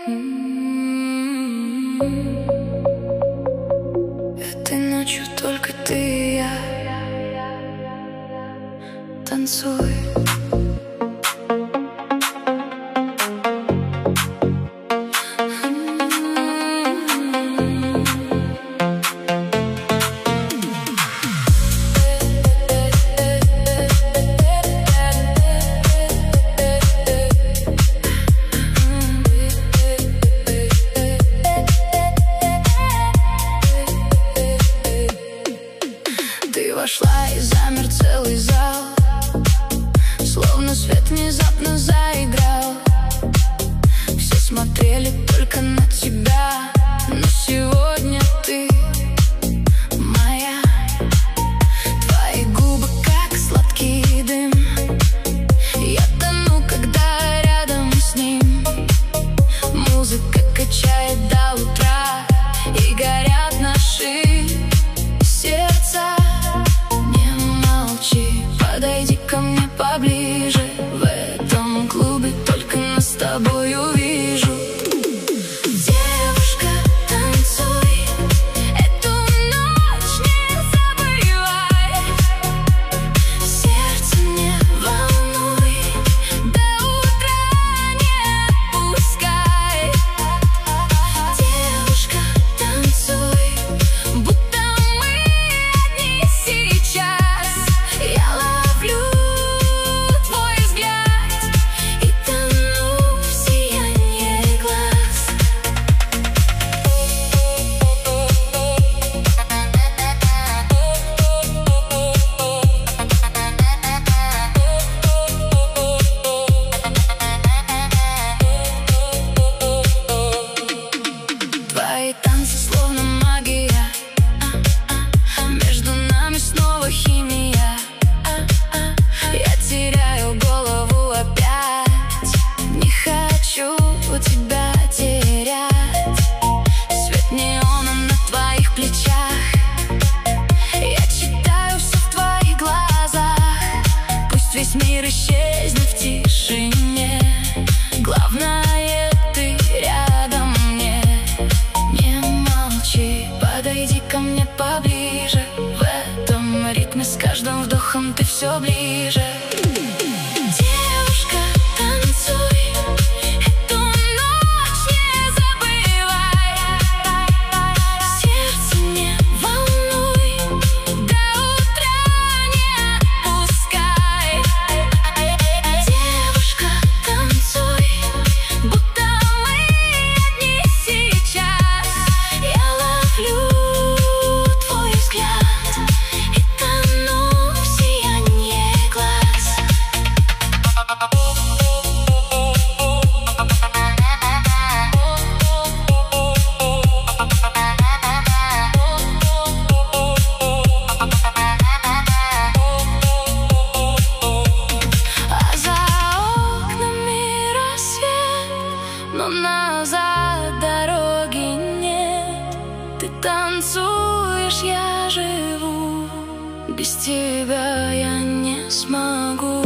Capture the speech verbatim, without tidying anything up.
Этой ночью только ты и я. Танцуй. Ты вошла и замер целый зал, словно свет внезапно заиграл. Все смотрели только на тебя, но сегодня ты моя. Твои губы как сладкий дым, я тону, когда рядом с ним. Музыка качает до утра, и горят наши сердца. Подойди ко мне поближе, в этом клубе только нас с тобой увижу. Девушка, танцуй, эту ночь не забывай. Сердце не волнуй, до утра не отпускай. Девушка, танцуй, будто мы одни сейчас. Я ловлю твой взгляд и тону в сиянии глаз. Твои танцы словно магия, между нами снова химия. Я теряю голову опять, не хочу тебя терять. Свет неона на твоих плечах, я читаю все в твоих глазах. Пусть весь мир исчезнет в тишине, главное ты рядом мне. Не молчи, подойди ко мне поближе, в этом ритме с каждым вдохом ты все ближе. Девушка, танцуй, эту ночь не забывай. Сердце не волнуй, до утра не отпускай. Девушка, танцуй, будто мы одни сейчас. Я ловлю твой взгляд и тону в сиянии глаз. А за окнами рассвет, но назад дороги нет. Ты танцуешь, я живу, без тебя я не смогу.